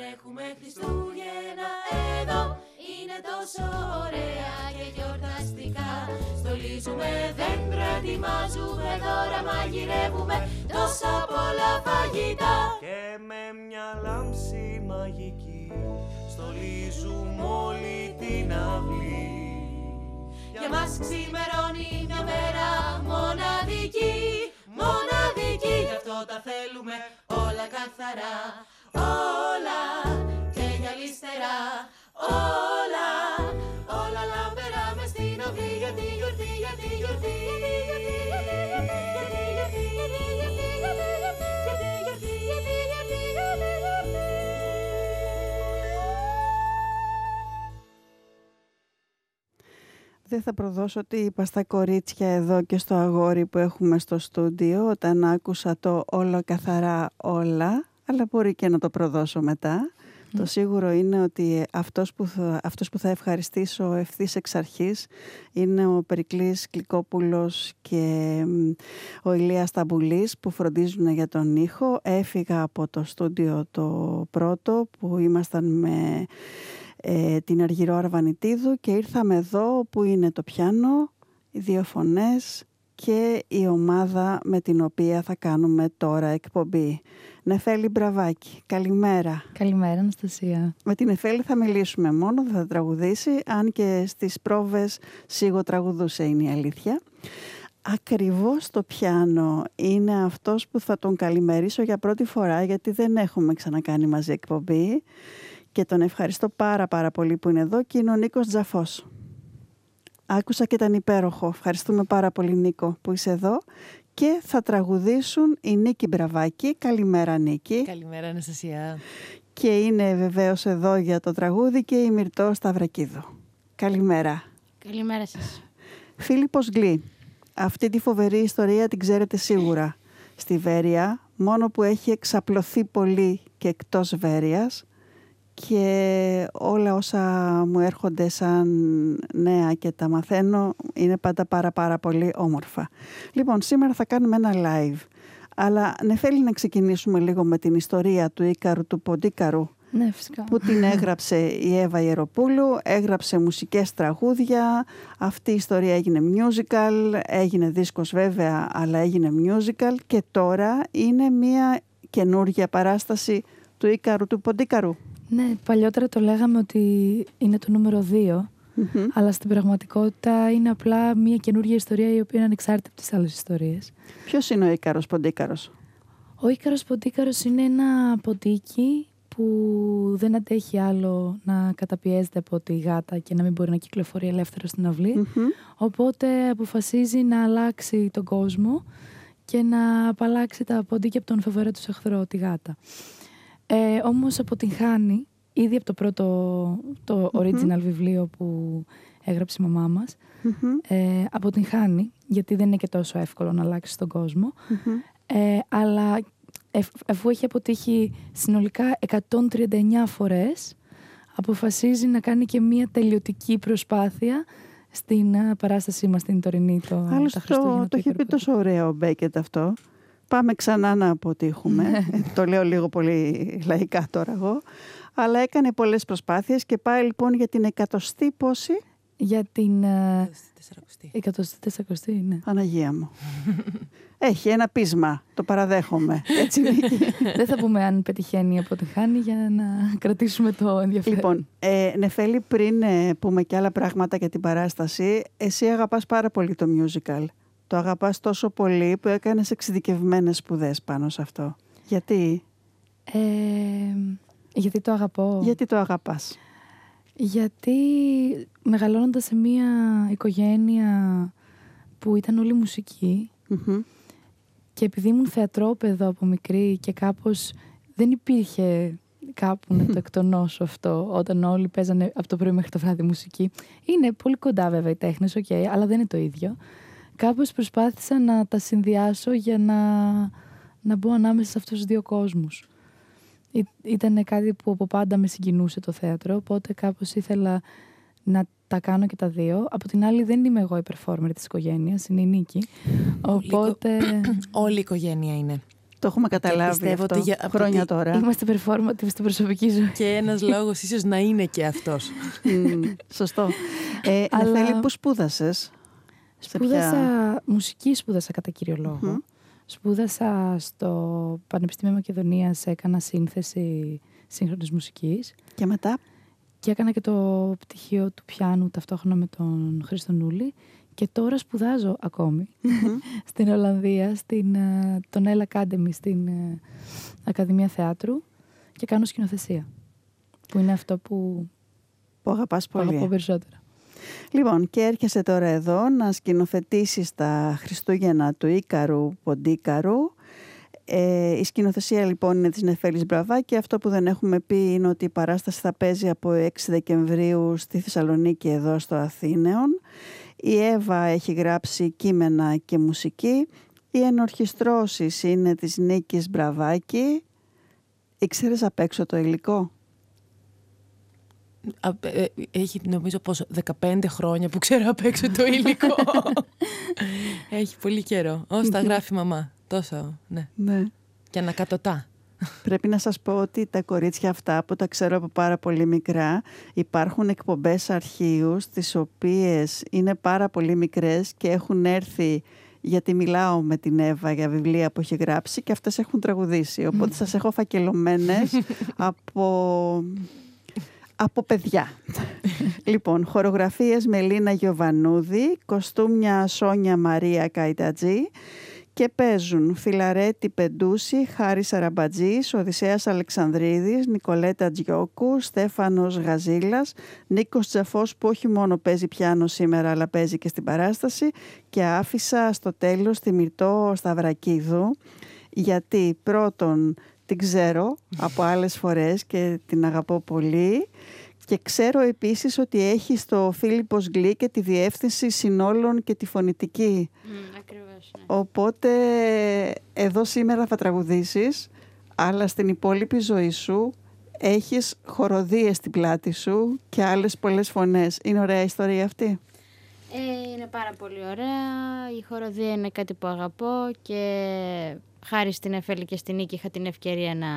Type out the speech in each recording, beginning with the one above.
Έχουμε Χριστούγεννα εδώ, είναι τόσο ωραία και γιορταστικά. Στολίζουμε δέντρα, ετοιμάζουμε δώρα, μαγειρεύουμε τόσα πολλά φαγητά. Και με μια λάμψη μαγική στολίζουμε όλη την αυλή. Για μας ξημερώνει μια μέρα μοναδική, μοναδική. Γι' αυτό τα θέλουμε όλα καθαρά, όλα και γυαλιστερά. Όλα, όλα λαμπερά μες στην αυλή. Για τη γιορτή, για τη γιορτή, για τη γιορτή, για τη γιορτή, για τη γιορτή, για τη γιορτή, για τη γιορτή. Δεν θα προδώσω τι είπα στα κορίτσια εδώ και στο αγόρι που έχουμε στο στούντιο όταν άκουσα το όλο καθαρά όλα, αλλά μπορεί και να το προδώσω μετά. Το σίγουρο είναι ότι αυτός που θα ευχαριστήσω ευθύς εξ αρχής είναι ο Περικλής Κλικόπουλος και ο Ηλίας Ταμπουλής που φροντίζουν για τον ήχο. Έφυγα από το στούντιο το πρώτο που ήμασταν με την Αργυρό Αρβανιτίδου και ήρθαμε εδώ που είναι το πιάνο, οι δύο φωνές και η ομάδα με την οποία θα κάνουμε τώρα εκπομπή. Νεφέλη Μπραβάκη, καλημέρα. Καλημέρα Αναστασία. Με την Νεφέλη θα μιλήσουμε μόνο, δεν θα τραγουδήσει, αν και στις πρόβες σιγοτραγουδούσε, είναι η αλήθεια. Ακριβώς το πιάνο είναι αυτός που θα τον καλημερίσω για πρώτη φορά, γιατί δεν έχουμε ξανακάνει μαζί εκπομπή και τον ευχαριστώ πάρα πολύ που είναι εδώ και είναι ο Νίκος Τζαφός. Άκουσα και ήταν υπέροχο. Ευχαριστούμε πάρα πολύ Νίκο που είσαι εδώ. Και θα τραγουδήσουν η Νίκη Μπραβάκη. Καλημέρα Νίκη. Καλημέρα Αναστασία. Και είναι βεβαίως εδώ για το τραγούδι και η Μυρτώ Σταυρακίδου. Καλημέρα. Καλημέρα σας. Φίλιππος Γκλή. Αυτή τη φοβερή ιστορία την ξέρετε σίγουρα. Στη Βέρεια, μόνο που έχει εξαπλωθεί πολύ και εκτός Βέρειας, και όλα όσα μου έρχονται σαν νέα και τα μαθαίνω είναι πάντα πάρα πολύ όμορφα. Λοιπόν, σήμερα θα κάνουμε ένα live, αλλά Νεφέλη να ξεκινήσουμε λίγο με την ιστορία του Ίκαρου του Ποντίκαρου. Ναι, φυσικά. Που την έγραψε η Εύα Ιεροπούλου, έγραψε μουσικές τραγούδια, αυτή η ιστορία έγινε musical, έγινε δίσκος βέβαια, αλλά έγινε musical και τώρα είναι μια καινούργια παράσταση του Ίκαρου του Ποντίκαρου. Ναι, παλιότερα το λέγαμε ότι είναι το νούμερο 2, αλλά στην πραγματικότητα είναι απλά μια καινούργια ιστορία η οποία είναι ανεξάρτητη από τις άλλες ιστορίες. Ποιος είναι ο Ίκαρος Ποντίκαρος? Ο Ίκαρος Ποντίκαρος είναι ένα ποντίκι που δεν αντέχει άλλο να καταπιέζεται από τη γάτα και να μην μπορεί να κυκλοφορεί ελεύθερο στην αυλή. Οπότε αποφασίζει να αλλάξει τον κόσμο και να απαλλάξει τα ποντίκια από τον φοβερό του εχθρό, τη γάτα. Όμως αποτυγχάνει ήδη από το πρώτο το original βιβλίο που έγραψε η μαμά μας. Αποτυγχάνει γιατί δεν είναι και τόσο εύκολο να αλλάξει τον κόσμο. Αλλά αφού έχει αποτύχει συνολικά 139 φορές, αποφασίζει να κάνει και μια τελειωτική προσπάθεια στην παράστασή μας στην τωρινή τα Χριστούγεννα. Το έχει πει τόσο ωραίο ο Μπέκετ αυτό. Πάμε ξανά να αποτύχουμε. Το λέω λίγο πολύ λαϊκά τώρα εγώ. Αλλά έκανε πολλές προσπάθειες και πάει λοιπόν για την 100η πόση? Για την 140η, ναι. Παναγία μου. Έχει ένα πείσμα, το παραδέχομαι. Έτσι. Δεν θα πούμε αν πετυχαίνει ή αποτυχάνει για να κρατήσουμε το ενδιαφέρον. Λοιπόν, Νεφέλη, πριν πούμε και άλλα πράγματα για την παράσταση, εσύ αγαπάς πάρα πολύ το musical. Το αγαπάς τόσο πολύ που έκανες εξειδικευμένες σπουδές πάνω σε αυτό. Γιατί? Γιατί το αγαπώ. Γιατί το αγαπάς? Γιατί μεγαλώνοντας σε μια οικογένεια που ήταν όλη μουσική και επειδή ήμουν θεατρόπαιδο από μικρή και κάπως δεν υπήρχε κάπου να το εκτονώσω αυτό όταν όλοι παίζανε από το πρωί μέχρι το βράδυ μουσική. Είναι πολύ κοντά βέβαια οι τέχνες, αλλά δεν είναι το ίδιο. Κάπως προσπάθησα να τα συνδυάσω για να μπω ανάμεσα σε αυτούς τους δύο κόσμους. Ήταν κάτι που από πάντα με συγκινούσε το θέατρο, οπότε κάπως ήθελα να τα κάνω και τα δύο. Από την άλλη δεν είμαι εγώ η performer της οικογένειας, είναι η Νίκη. Οπότε... Όλη η οικογένεια είναι. Το έχουμε καταλάβει αυτό ότι χρόνια τώρα. Είμαστε performative στην προσωπική ζωή. Και ένας λόγος ίσως να είναι και αυτός. Σωστό. Αλλά... Νεφέλη, πού σπούδασες? Μουσική σπούδασα κατά κύριο λόγο. Σπούδασα στο Πανεπιστήμιο Μακεδονίας, έκανα σύνθεση σύγχρονης μουσικής. Και μετά? Και έκανα και το πτυχίο του πιάνου ταυτόχρονα με τον Χρήστο Νούλη. Και τώρα σπουδάζω ακόμη στην Ολλανδία, τον El Academy, στην Ακαδημία Θεάτρου, και κάνω σκηνοθεσία. Που είναι αυτό που αγαπάς πολύ. Αγαπώ περισσότερο. Λοιπόν, και έρχεσαι τώρα εδώ να σκηνοθετήσεις τα Χριστούγεννα του Ίκαρου Ποντίκαρου. Η σκηνοθεσία λοιπόν είναι της Νεφέλης Μπραβάκη. Αυτό που δεν έχουμε πει είναι ότι η παράσταση θα παίζει από 6 Δεκεμβρίου στη Θεσσαλονίκη, εδώ στο Αθήνεον. Η Εύα έχει γράψει κείμενα και μουσική. Οι ενορχιστρώσεις είναι της Νίκης Μπραβάκη. Ήξερες απ' έξω το υλικό? Έχει νομίζω πόσο 15 χρόνια που ξέρω απ' έξω το υλικό. Έχει πολύ καιρό. Όσο τα γράφει η μαμά. Τόσο, ναι. Και ανακατοτά. Πρέπει να σας πω ότι τα κορίτσια αυτά που τα ξέρω από πάρα πολύ μικρά, υπάρχουν εκπομπές αρχείου τις οποίες είναι πάρα πολύ μικρές και έχουν έρθει, γιατί μιλάω με την Εύα για βιβλία που έχει γράψει και αυτές έχουν τραγουδήσει. Οπότε σας έχω φακελωμένες από παιδιά. Λοιπόν, χορογραφίες Μελίνα Γιοβανούδη, κοστούμια Σόνια Μαρία Καϊτατζή, και παίζουν Φιλαρέτη Πεντούση, Χάρης Αραμπατζής, Οδυσσέας Αλεξανδρίδης, Νικολέτα Τζιόκου, Στέφανος Γαζίλας, Νίκος Τζαφός, που όχι μόνο παίζει πιάνο σήμερα αλλά παίζει και στην παράσταση, και άφησα στο τέλος τη Μυρτώ Σταυρακίδου, γιατί πρώτον την ξέρω από άλλες φορές και την αγαπώ πολύ. Και ξέρω επίσης ότι έχει στο Φίλιππος Γκλή και τη διεύθυνση συνόλων και τη φωνητική. Ακριβώς, ναι. Οπότε εδώ σήμερα θα τραγουδήσεις, αλλά στην υπόλοιπη ζωή σου έχεις χοροδίες στην πλάτη σου και άλλες πολλές φωνές. Είναι ωραία ιστορία αυτή? Είναι πάρα πολύ ωραία. Η χοροδία είναι κάτι που αγαπώ και χάρη στην Νεφέλη και στην Νίκη είχα την ευκαιρία να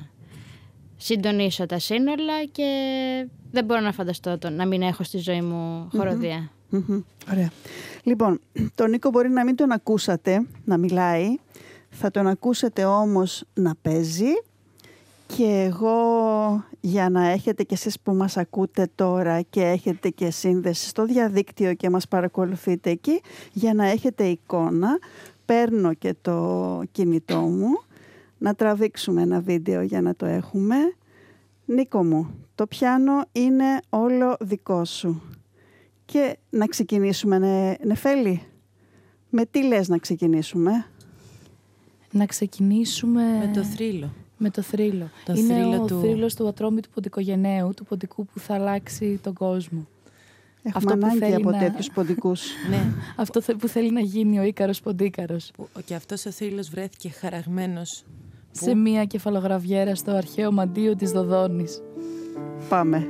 συντονίσω τα σύνολα και δεν μπορώ να φανταστώ να μην έχω στη ζωή μου χοροδία. Ωραία. Λοιπόν, τον Νίκο μπορεί να μην τον ακούσατε να μιλάει, θα τον ακούσετε όμως να παίζει, και εγώ, για να έχετε κι εσείς που μας ακούτε τώρα και έχετε και σύνδεση στο διαδίκτυο και μας παρακολουθείτε εκεί, για να έχετε εικόνα, παίρνω και το κινητό μου να τραβήξουμε ένα βίντεο για να το έχουμε. Νίκο μου, το πιάνο είναι όλο δικό σου. Και να ξεκινήσουμε, Νεφέλη. Με τι λες να ξεκινήσουμε? Να ξεκινήσουμε... Με το θρύλο. Με το θρύλο. Το είναι θρύλο ο του... θρύλος του Ατρόμητου Ποντικογενέου, του ποντικού που θα αλλάξει τον κόσμο. Έχουμε ανάγκη από τέτοιους ποντικούς. Ναι. Αυτό που θέλει να γίνει ο Ίκαρος Ποντίκαρος. Και αυτός ο θρύλος βρέθηκε χαραγμένος σε μία κεφαλογραβιέρα στο αρχαίο μαντίο της Δοδόνης. Πάμε.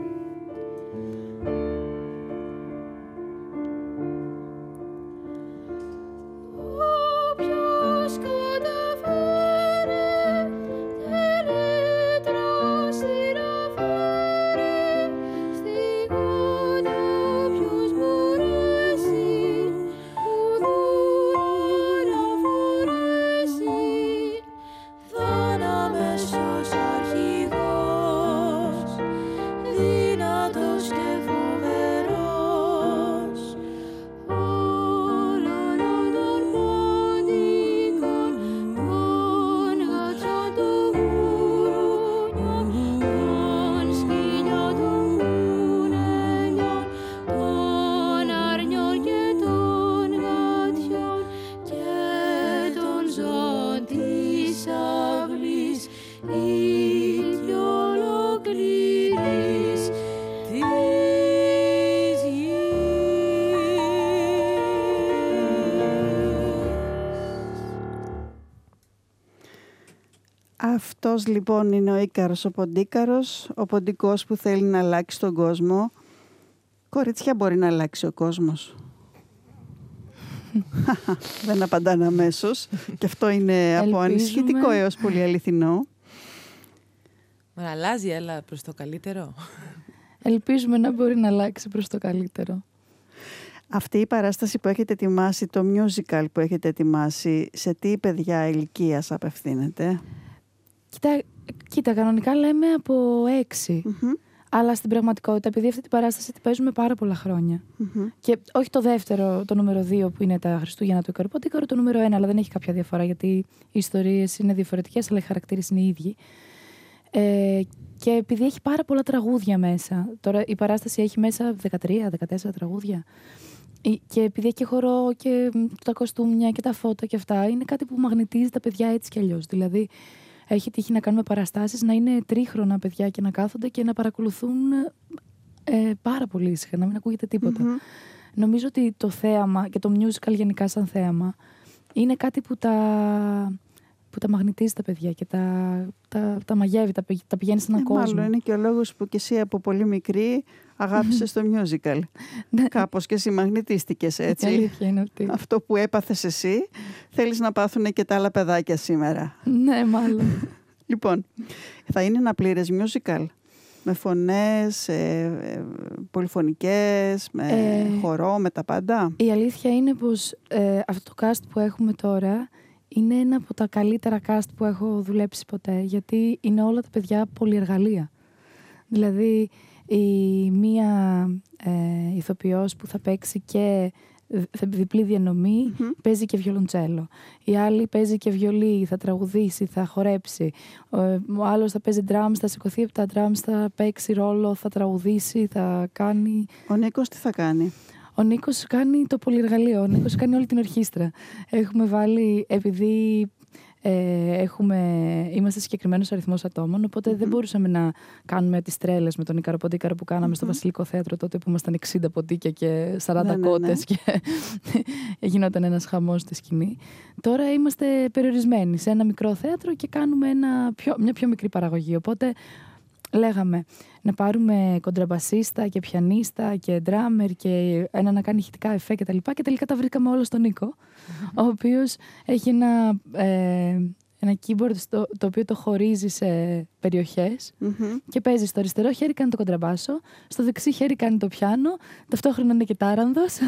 Αυτός λοιπόν είναι ο Ίκαρος ο Ποντίκαρος, ο ποντικός που θέλει να αλλάξει τον κόσμο. Κορίτσια, μπορεί να αλλάξει ο κόσμος? Δεν απαντάνε αμέσως. Και αυτό είναι από ανησυχητικό έως πολύ αληθινό. Μα αλλάζει, αλλά προς το καλύτερο. Ελπίζουμε να μπορεί να αλλάξει προς το καλύτερο. Αυτή η παράσταση που έχετε ετοιμάσει, το musical που έχετε ετοιμάσει, σε τι παιδιά ηλικίας απευθύνεται? Κοίτα, κανονικά λέμε από 6. Αλλά στην πραγματικότητα, επειδή αυτή την παράσταση την παίζουμε πάρα πολλά χρόνια. Και όχι το δεύτερο, το νούμερο 2 που είναι τα Χριστούγεννα του Ικαροποντίκαρου, το νούμερο 1, αλλά δεν έχει κάποια διαφορά γιατί οι ιστορίες είναι διαφορετικές, αλλά οι χαρακτήρες είναι οι ίδιοι. Και επειδή έχει πάρα πολλά τραγούδια μέσα. Τώρα η παράσταση έχει μέσα 13-14 τραγούδια. Και επειδή έχει χορό και τα κοστούμια και τα φώτα και αυτά, είναι κάτι που μαγνητίζει τα παιδιά έτσι κι αλλιώς. Δηλαδή, έχει τύχει να κάνουμε παραστάσεις να είναι τρίχρονα παιδιά και να κάθονται και να παρακολουθούν πάρα πολύ ήσυχα, να μην ακούγεται τίποτα. Νομίζω ότι το θέαμα και το musical γενικά σαν θέαμα είναι κάτι που τα μαγνητίζει τα παιδιά και τα μαγεύει, τα πηγαίνει σε έναν κόσμο. Μάλλον είναι και ο λόγος που και εσύ από πολύ μικρή αγάπησες το musical. Κάπως και εσύ μαγνητίστηκες έτσι. Αλήθεια είναι αυτή. Αυτό που έπαθες εσύ θέλεις να πάθουν και τα άλλα παιδάκια σήμερα. Ναι, μάλλον. Λοιπόν, θα είναι ένα πλήρες musical με φωνές, πολυφωνικές, με χορό, με τα πάντα. Η αλήθεια είναι πως αυτό το cast που έχουμε τώρα είναι ένα από τα καλύτερα cast που έχω δουλέψει ποτέ, γιατί είναι όλα τα παιδιά πολυεργαλεία. Δηλαδή, η μία ηθοποιός που θα παίξει και διπλή διανομή παίζει και βιολοντσέλο. Η άλλη παίζει και βιολί, θα τραγουδήσει, θα χορέψει. Ο άλλος θα παίζει drums, θα σηκωθεί από τα drums, θα παίξει ρόλο, θα τραγουδήσει, θα κάνει... Ο Νίκος τι θα κάνει? Ο Νίκος κάνει το πολυεργαλείο, ο Νίκος κάνει όλη την ορχήστρα. Έχουμε βάλει, επειδή είμαστε συγκεκριμένος αριθμός ατόμων, οπότε δεν μπορούσαμε να κάνουμε τις τρέλες με τον Ικαροποντίκαρο που κάναμε στο Βασιλικό Θέατρο τότε που ήμασταν 60 ποντίκια και 40 κότες και γινόταν ένας χαμός στη σκηνή. Τώρα είμαστε περιορισμένοι σε ένα μικρό θέατρο και κάνουμε μια πιο μικρή παραγωγή, οπότε λέγαμε να πάρουμε κοντραμπασίστα και πιανίστα και ντράμερ και ένα να κάνει ηχητικά εφέ και τα λοιπά, και τελικά τα βρήκαμε όλα στον Νίκο, ο οποίος έχει ένα keyboard το οποίο το χωρίζει σε περιοχές και παίζει στο αριστερό χέρι κάνει το κοντραμπάσο, στο δεξί χέρι κάνει το πιάνο, ταυτόχρονα είναι και τάρανδος.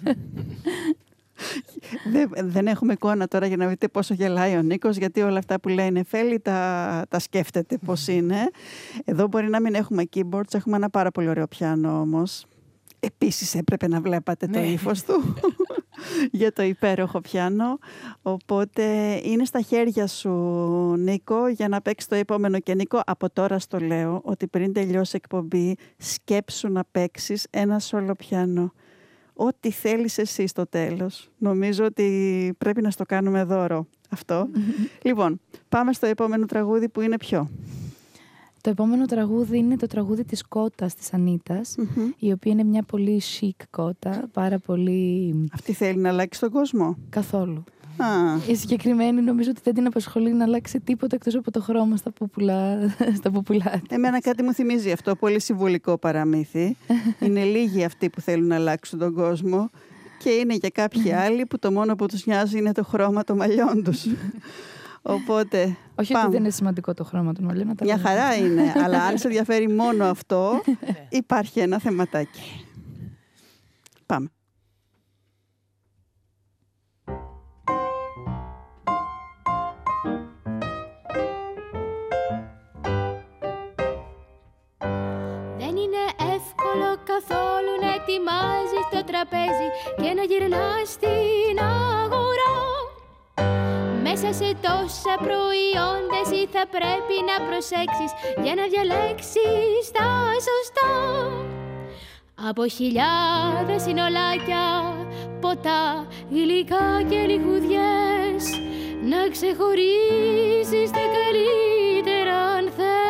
Δεν έχουμε εικόνα τώρα για να δείτε πόσο γελάει ο Νίκος, γιατί όλα αυτά που λέει Νεφέλη τα σκέφτεται πώς είναι. Εδώ μπορεί να μην έχουμε keyboards, έχουμε ένα πάρα πολύ ωραίο πιάνο όμως. Επίσης έπρεπε να βλέπατε το ύφος του για το υπέροχο πιάνο. Οπότε είναι στα χέρια σου, Νίκο, για να παίξει το επόμενο. Και Νίκο, από τώρα στο λέω ότι πριν τελειώσει εκπομπή σκέψου να παίξεις ένα σόλο πιάνο. Ό,τι θέλεις εσύ στο τέλος. Νομίζω ότι πρέπει να στο κάνουμε δώρο αυτό. Λοιπόν, πάμε στο επόμενο τραγούδι που είναι ποιο? Το επόμενο τραγούδι είναι το τραγούδι της κότας της Ανίτας, η οποία είναι μια πολύ chic κότα, πάρα πολύ... Αυτή θέλει να αλλάξει τον κόσμο? Καθόλου. Η συγκεκριμένη νομίζω ότι δεν την απασχολεί να αλλάξει τίποτα εκτός από το χρώμα στα πουπουλά. Εμένα κάτι μου θυμίζει αυτό, πολύ συμβολικό παραμύθι. Είναι λίγοι αυτοί που θέλουν να αλλάξουν τον κόσμο και είναι και κάποιοι άλλοι που το μόνο που τους νοιάζει είναι το χρώμα των μαλλιών τους. Οπότε, όχι πάμε. ότι δεν είναι σημαντικό το χρώμα των μαλλιών. Μια χαρά είναι, αλλά αν σε ενδιαφέρει μόνο αυτό, υπάρχει ένα θεματάκι. Πάμε. Δεν είναι εύκολο καθόλου να ετοιμάζει το τραπέζι και να γυρνά στην αγορά. Μέσα σε τόσα προϊόντα εσύ θα πρέπει να προσέξεις για να διαλέξεις τα σωστά. Από χιλιάδες συνολάκια, ποτά, γλυκά και λιχουδιές, να ξεχωρίσεις τα καλύτερα αν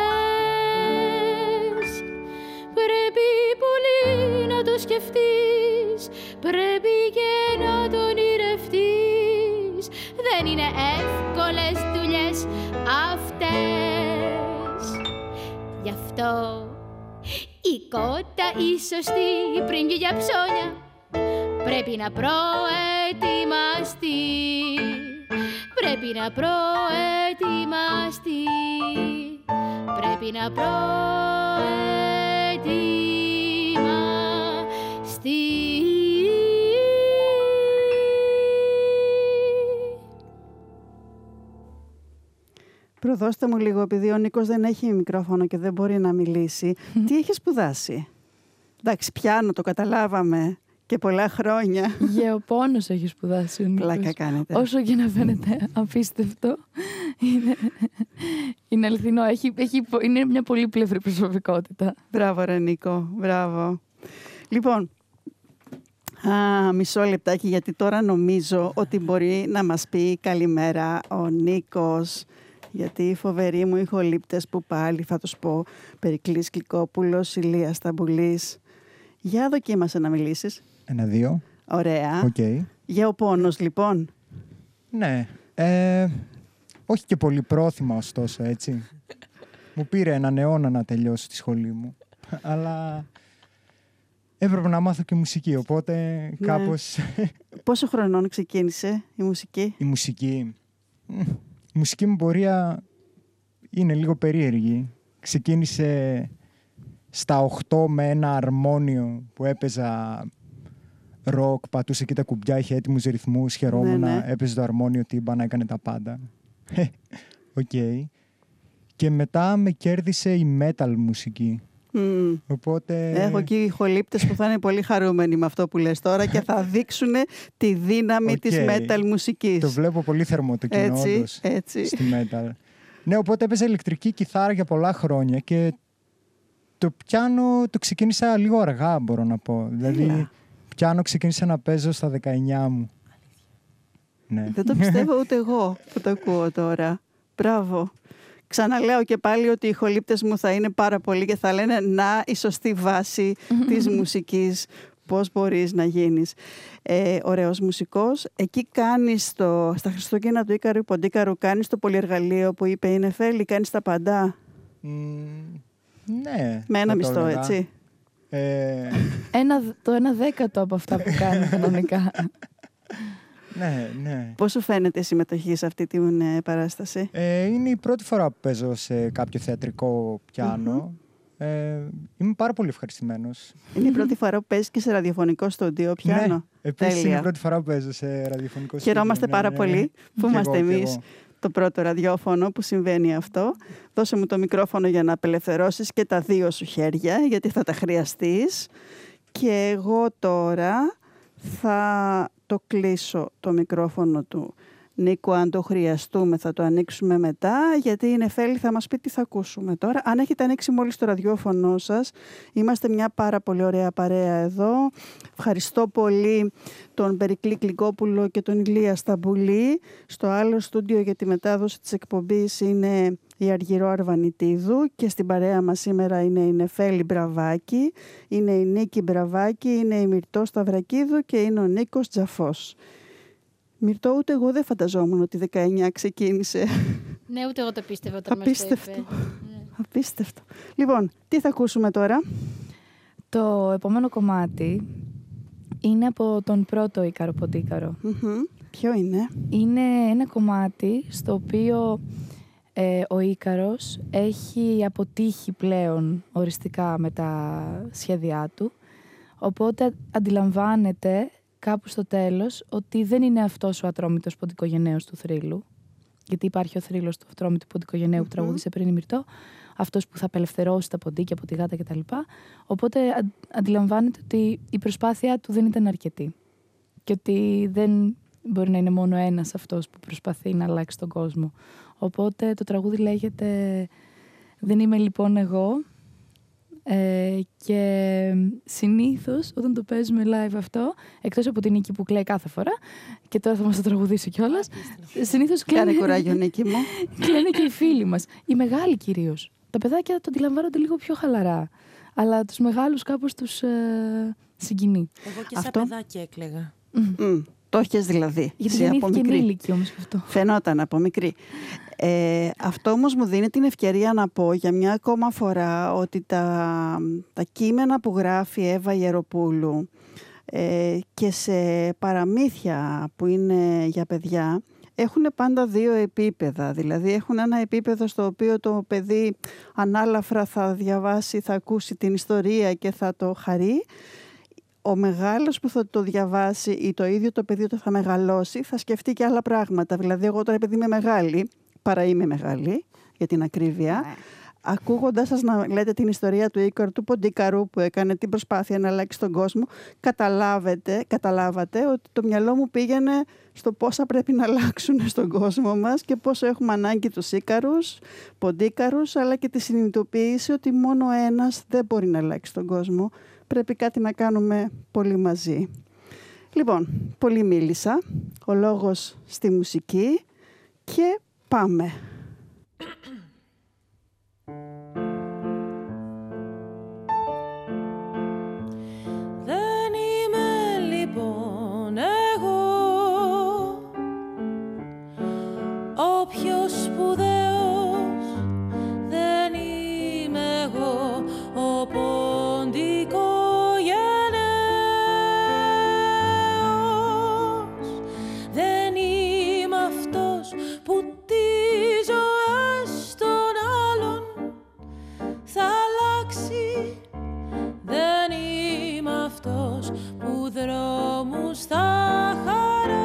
θες. Πρέπει πολύ να το σκεφτείς, πρέπει και να το ονειρευτείς. Δεν είναι εύκολες δουλειές αυτές. Γι' αυτό η κότα η σωστή πριν και για ψώνια πρέπει να προετοιμαστεί. προετοιμαστεί. Πρέπει να προετοιμαστεί. Πρέπει να προετοιμαστεί. Προδώστε μου λίγο, επειδή ο Νίκος δεν έχει μικρόφωνο και δεν μπορεί να μιλήσει. Τι έχει σπουδάσει? Εντάξει, πιάνο, το καταλάβαμε. Και πολλά χρόνια. Γεωπόνος έχει σπουδάσει ο Νίκος. Πλάκα κάνετε. Όσο και να φαίνεται απίστευτο, είναι αληθινό. Είναι μια πολύπλευρη προσωπικότητα. Μπράβο ρε Νίκο, μπράβο. Λοιπόν, μισό λεπτάκι, γιατί τώρα νομίζω ότι μπορεί να μας πει καλημέρα ο Νίκος. Γιατί οι φοβεροί μου ηχολήπτες που πάλι θα τους πω, Περικλής Κλικόπουλος, Ηλίας Σταμπουλής. Για δοκίμασε να μιλήσεις. 1-2. Ωραία. Okay. Γεωπόνος λοιπόν. Ναι. Όχι και πολύ πρόθυμα ωστόσο, έτσι. Μου πήρε έναν αιώνα να τελειώσω τη σχολή μου. Αλλά έπρεπε να μάθω και μουσική, οπότε κάπως... Πόσο χρονών ξεκίνησε η μουσική? Η μουσική μου πορεία είναι λίγο περίεργη. Ξεκίνησε στα 8 με ένα αρμόνιο που έπαιζα ροκ, πατούσε και τα κουμπιά, είχε έτοιμους ρυθμούς, χαιρόμουν, έπαιζε το αρμόνιο, τύμπανα, έκανε τα πάντα. Okay. Και μετά με κέρδισε η metal μουσική. Οπότε... Έχω εκεί ηχολήπτες που θα είναι πολύ χαρούμενοι με αυτό που λες τώρα και θα δείξουν τη δύναμη της metal μουσικής. Το βλέπω πολύ θερμό το κοινό, όντως, στη metal. Ναι, οπότε έπαιζα ηλεκτρική κιθάρα για πολλά χρόνια και το πιάνο το ξεκίνησα λίγο αργά, μπορώ να πω. Δηλαδή, πιάνο ξεκίνησα να παίζω στα 19 μου. Ναι. Δεν το πιστεύω ούτε εγώ που το ακούω τώρα. Μπράβο. Ξαναλέω και πάλι ότι οι ηχολήπτες μου θα είναι πάρα πολλοί και θα λένε να η σωστή βάση της μουσικής, πώς μπορείς να γίνεις ωραίος μουσικός. Εκεί κάνεις στα Χριστούγεννα του Ίκαρου Ποντίκαρου, κάνεις το πολυεργαλείο που είπε η Νεφέλη, κάνεις τα παντά. Ναι. Με ένα μισθό, έτσι. Το 1/10 από αυτά που κάνει κανονικά. Ναι. Πώς σου φαίνεται η συμμετοχή σε αυτή την παράσταση? Είναι η πρώτη φορά που παίζω σε κάποιο θεατρικό πιάνο. Είμαι πάρα πολύ ευχαριστημένος. Είναι η πρώτη φορά που παίζεις και σε ραδιοφωνικό στούντιο πιάνο? Ναι, επίσης είναι η πρώτη φορά που παίζω σε ραδιοφωνικό στούντιο. Χαιρόμαστε πάρα πολύ που είμαστε εμείς το πρώτο ραδιόφωνο που συμβαίνει αυτό. Δώσε μου το μικρόφωνο για να απελευθερώσεις και τα δύο σου χέρια, γιατί θα τα χρειαστείς. Και εγώ τώρα θα το κλείσω το μικρόφωνο του Νίκου. Αν το χρειαστούμε θα το ανοίξουμε μετά, γιατί η Νεφέλη θα μας πει τι θα ακούσουμε τώρα. Αν έχετε ανοίξει μόλις το ραδιόφωνο σας, είμαστε μια πάρα πολύ ωραία παρέα εδώ. Ευχαριστώ πολύ τον Περικλή Κλικόπουλο και τον Ηλία Σταμπουλή. Στο άλλο στούντιο για τη μετάδοση της εκπομπής είναι η Αργυρό Αρβανιτίδου και στην παρέα μας σήμερα είναι η Νεφέλη Μπραβάκη, είναι η Νίκη Μπραβάκη, είναι η Μυρτώ Σταυρακίδου και είναι ο Νίκος Τζαφός. Μυρτώ, ούτε εγώ δεν φανταζόμουν ότι 19 ξεκίνησε. Ναι, ούτε εγώ το πίστευα όταν μας το είπε. Απίστευτο. Λοιπόν, τι θα ακούσουμε τώρα? Το επόμενο κομμάτι είναι από τον πρώτο Ίκαρο Ποντίκαρο. Ποιο είναι? Είναι ένα κομμάτι στο οποίο ο Ίκαρος έχει αποτύχει πλέον οριστικά με τα σχέδιά του, οπότε αντιλαμβάνεται κάπου στο τέλος ότι δεν είναι αυτός ο ατρόμητος ποντικογενέος του θρύλου, γιατί υπάρχει ο θρύλος του ατρόμητου ποντικογενέου που τραγούδισε πριν η Μυρτώ, αυτός που θα απελευθερώσει τα ποντίκια από τη γάτα κτλ. Οπότε αντιλαμβάνεται ότι η προσπάθειά του δεν ήταν αρκετή και ότι δεν μπορεί να είναι μόνο ένας αυτός που προσπαθεί να αλλάξει τον κόσμο. Οπότε το τραγούδι λέγεται «Δεν είμαι λοιπόν εγώ». Και συνήθως όταν το παίζουμε live αυτό, εκτός από την Νίκη που κλαίει κάθε φορά και τώρα θα μας το τραγουδήσει κιόλας, συνήθως κλαίνε κουράγιο, Νίκη μου. Κλαίνε και οι φίλοι μας, οι μεγάλοι κυρίως. Τα παιδάκια το αντιλαμβάνονται λίγο πιο χαλαρά, αλλά τους μεγάλους κάπως τους συγκινεί. Εγώ και σαν παιδάκι έκλαιγα. Το έχεις δηλαδή? Γιατί γεννήθηκε ενήλικη όμως αυτό. Φαινόταν από μικρή. Αυτό όμως μου δίνει την ευκαιρία να πω για μια ακόμα φορά ότι τα κείμενα που γράφει η Εύα Ιεροπούλου και σε παραμύθια που είναι για παιδιά, έχουν πάντα δύο επίπεδα. Δηλαδή έχουν ένα επίπεδο στο οποίο το παιδί ανάλαφρα θα διαβάσει, θα ακούσει την ιστορία και θα το χαρεί. Ο μεγάλος που θα το διαβάσει ή το ίδιο το παιδί όταν θα μεγαλώσει θα σκεφτεί και άλλα πράγματα. Δηλαδή εγώ τώρα επειδή είμαι μεγάλη, παρά είμαι μεγάλη για την ακρίβεια, ακούγοντας σας να λέτε την ιστορία του Ίκαρου του Ποντίκαρου που έκανε την προσπάθεια να αλλάξει τον κόσμο, καταλάβατε ότι το μυαλό μου πήγαινε στο πόσα πρέπει να αλλάξουν στον κόσμο μας και πόσο έχουμε ανάγκη τους Ίκαρους, Ποντίκαρους, αλλά και τη συνειδητοποίηση ότι μόνο ένας δεν μπορεί να αλλάξει τον κόσμο. Πρέπει κάτι να κάνουμε πολύ μαζί. Λοιπόν, πολύ μίλησα. Ο λόγος στη μουσική και πάμε. Δεν είμαι λοιπόν εγώ ο πιο σπουδαίος, δεν είμαι εγώ ο ποντικογενέος, δεν είμαι αυτός που τις ζωές των άλλων θα αλλάξει, δεν είμαι αυτός που δρόμους θα χαράξει.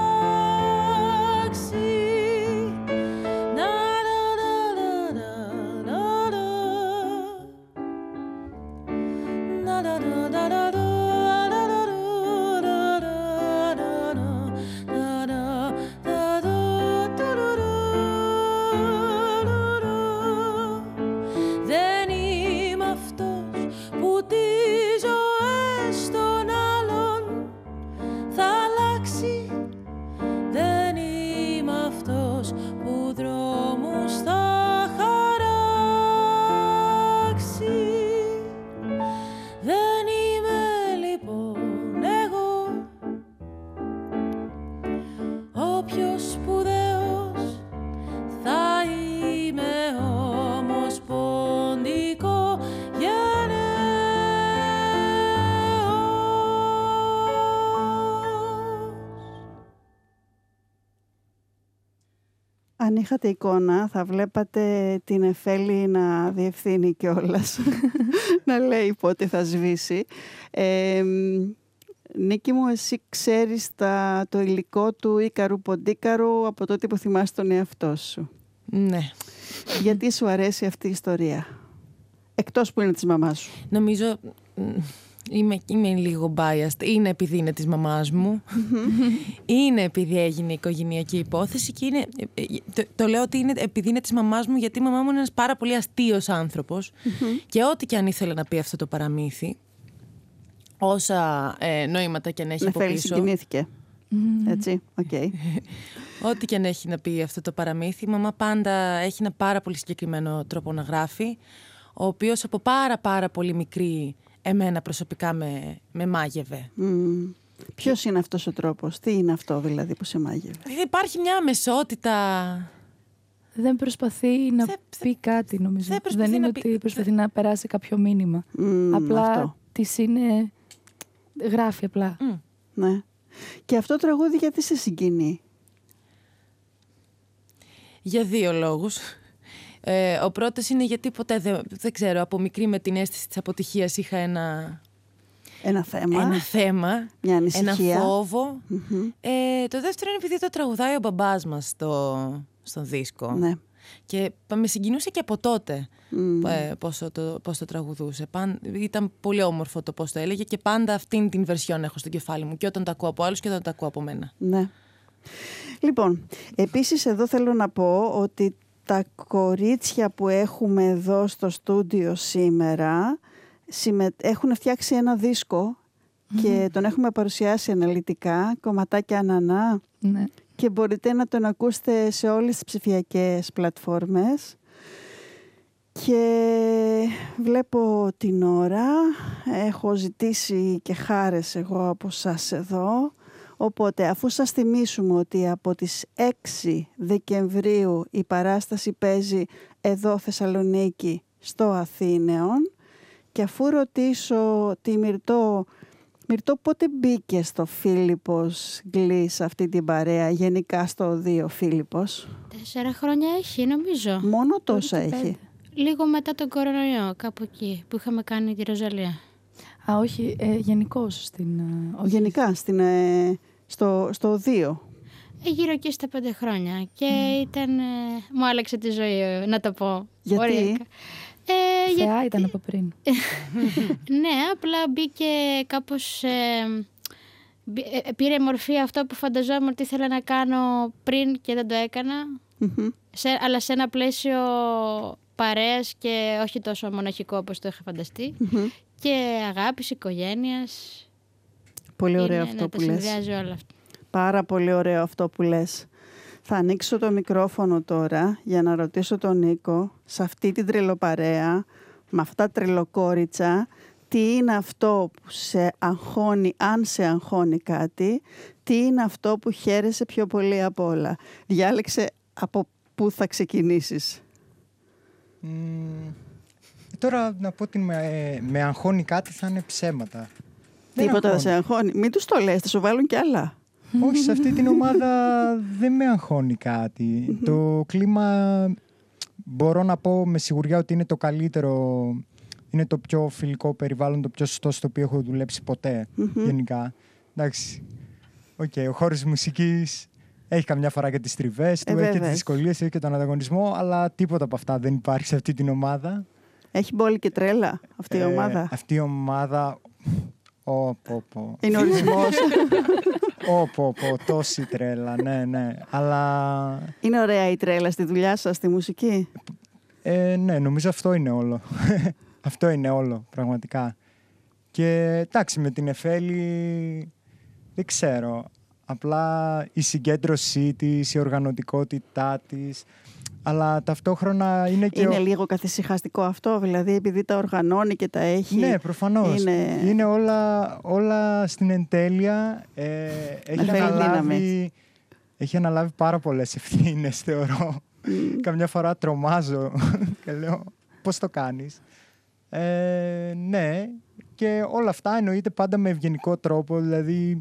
Δεν είμαι αυτός που τις ζωές των άλλων θα αλλάξει, δεν είμαι αυτός που δρόμους θα χαράξει. Δεν είμαι λοιπόν εγώ ο πιο σπουδαίος, θα είμαι όμως ποντικό γενναίος. Αν είχατε εικόνα θα βλέπατε την Εφέλη να διευθύνει κιόλας, να λέει πότε θα σβήσει. Νίκη μου, εσύ ξέρεις το υλικό του Ίκαρου Ποντίκαρου από τότε που θυμάσαι τον εαυτό σου. Ναι. Γιατί σου αυτή η ιστορία, εκτός που είναι της μαμάς σου? Νομίζω είμαι λίγο biased. Είναι επειδή είναι της μαμάς μου. Είναι επειδή έγινε οικογενειακή υπόθεση και είναι, το λέω ότι είναι επειδή είναι της μαμάς μου, γιατί η μαμά μου είναι ένας πάρα πολύ αστείος άνθρωπος και ό,τι και αν ήθελε να πει αυτό το παραμύθι, όσα νοήματα και αν έχει από πίσω. Συγκινήθηκε. Έτσι, οκ. Ό,τι και αν έχει να πει αυτό το παραμύθι, η μαμά πάντα έχει ένα πάρα πολύ συγκεκριμένο τρόπο να γράφει, ο οποίος από πάρα πολύ μικρή εμένα προσωπικά με μάγευε. Ποιος είναι αυτός ο τρόπος, τι είναι αυτό δηλαδή που σε μάγευε? Υπάρχει μια αμεσότητα. Δεν προσπαθεί να πει κάτι, νομίζω. Δεν είναι ότι προσπαθεί να περάσει κάποιο μήνυμα. Απλά αυτό. Της είναι... Γράφει απλά. Ναι. Και αυτό το τραγούδι γιατί σε συγκινεί? Για δύο λόγους. Ο πρώτος είναι γιατί ποτέ δεν ξέρω, από μικρή με την αίσθηση της αποτυχίας είχα ένα θέμα, μια ανησυχία, ένα φόβο. Το δεύτερο είναι επειδή το τραγουδάει ο μπαμπάς μας στον δίσκο. Ναι. Και με συγκινούσε και από τότε πώς το τραγουδούσε. Ήταν πολύ όμορφο το πώς το έλεγε και πάντα αυτήν την βερσιόν έχω στο κεφάλι μου και όταν τα ακούω από άλλους και όταν τα ακούω από μένα. Ναι. Λοιπόν, επίσης εδώ θέλω να πω ότι τα κορίτσια που έχουμε εδώ στο στούντιο σήμερα έχουν φτιάξει ένα δίσκο και τον έχουμε παρουσιάσει αναλυτικά, κομματάκια ανανά. Ναι. Και μπορείτε να τον ακούσετε σε όλες τις ψηφιακές πλατφόρμες. Και βλέπω την ώρα, έχω ζητήσει και χάρες εγώ από σας εδώ. Οπότε αφού σας θυμίσουμε ότι από τις 6 Δεκεμβρίου η παράσταση παίζει εδώ Θεσσαλονίκη στο Αθήνεον, και αφού ρωτήσω τη Μυρτώ Μυρτώ, πότε μπήκε στο Φίλιππος Γκλής αυτή την παρέα, γενικά στο Οδείο Φίλιππος? 4 χρόνια έχει, νομίζω. Μόνο τόσα έχει. Λίγο μετά τον κορονοϊό, κάπου εκεί, που είχαμε κάνει τη Ροζαλία. Α, όχι, γενικώς στην... Γενικά, στο Οδείο. Γύρω εκεί στα 5 χρόνια. Και ήταν... μου άλλαξε τη ζωή, να το πω. Γιατί? Θεά ήταν από πριν. Ναι, απλά μπήκε κάπως... πήρε μορφή αυτό που φανταζόμουν ότι ήθελα να κάνω πριν και δεν το έκανα. Αλλά σε ένα πλαίσιο παρέας και όχι τόσο μοναχικό όπως το είχα φανταστεί. Και αγάπης, οικογένειας. Πολύ ωραίο αυτό που λες. Συνδυάζει όλα αυτά. Πάρα πολύ ωραίο αυτό που λες. Θα ανοίξω το μικρόφωνο τώρα για να ρωτήσω τον Νίκο, σε αυτή την τρελοπαρέα, με αυτά τα τρελοκόριτσα, τι είναι αυτό που σε αγχώνει, αν σε αγχώνει κάτι, τι είναι αυτό που χαίρεσαι πιο πολύ από όλα. Διάλεξε από πού θα ξεκινήσεις. Τώρα να πω ότι με αγχώνει κάτι θα είναι ψέματα. Τίποτα δεν σε αγχώνει. Μην τους το λες, θα σου βάλουν κι άλλα. Όχι, σε αυτή την ομάδα δεν με αγχώνει κάτι. Το κλίμα μπορώ να πω με σιγουριά ότι είναι το καλύτερο, είναι το πιο φιλικό περιβάλλον, το πιο σωστό στο οποίο έχω δουλέψει ποτέ γενικά. Εντάξει, ο χώρος μουσικής έχει καμιά φορά και τις τριβές του, έχει και τις δυσκολίες, έχει και τον ανταγωνισμό, αλλά τίποτα από αυτά δεν υπάρχει σε αυτή την ομάδα. Έχει μπόλη και τρέλα αυτή η ομάδα. Αυτή η ομάδα... Είναι ορισμός. Τόση τρέλα, ναι. Αλλά... Είναι ωραία η τρέλα στη δουλειά σας, στη μουσική? Ναι, νομίζω αυτό είναι όλο. Αυτό είναι όλο, πραγματικά. Και εντάξει, με την Εφέλη δεν ξέρω. Απλά η συγκέντρωσή της, η οργανωτικότητά της, αλλά ταυτόχρονα είναι και... Είναι λίγο καθησυχαστικό αυτό, δηλαδή επειδή τα οργανώνει και τα έχει... Ναι, προφανώς. Είναι όλα στην εντέλεια. Έχει αναλάβει πάρα πολλές ευθύνες, θεωρώ. Καμιά φορά τρομάζω και λέω πώς το κάνεις. Ναι, και όλα αυτά εννοείται πάντα με ευγενικό τρόπο, δηλαδή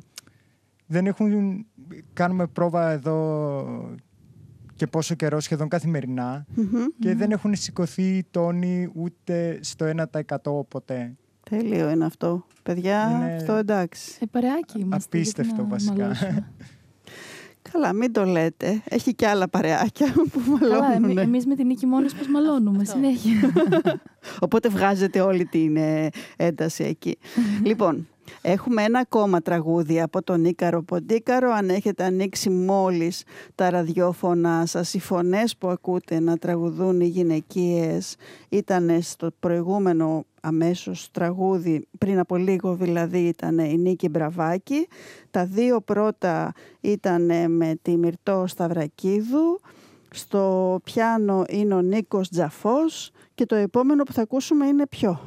κάνουμε πρόβα εδώ και πόσο καιρό, σχεδόν καθημερινά, και δεν έχουν σηκωθεί τόνοι ούτε στο 1% ποτέ. Τέλειο είναι αυτό. Παιδιά, αυτό εντάξει. Παρεάκι είμαστε. Απίστευτο βασικά. Καλά, μην το λέτε. Έχει και άλλα παρεάκια που μαλώνουν. Καλά, εμείς με την Νίκη μόνος πως μαλώνουμε συνέχεια. Οπότε βγάζετε όλη την ένταση εκεί. Λοιπόν, έχουμε ένα ακόμα τραγούδι από τον Ίκαρο Ποντίκαρο. Αν έχετε ανοίξει μόλις τα ραδιόφωνα σας, οι φωνές που ακούτε να τραγουδούν οι γυναικείες ήταν στο προηγούμενο αμέσως τραγούδι, πριν από λίγο δηλαδή, ήταν η Νίκη Μπραβάκη. Τα δύο πρώτα ήταν με τη Μυρτώ Σταυρακίδου. Στο πιάνο είναι ο Νίκος Τζαφός και το επόμενο που θα ακούσουμε είναι ποιο?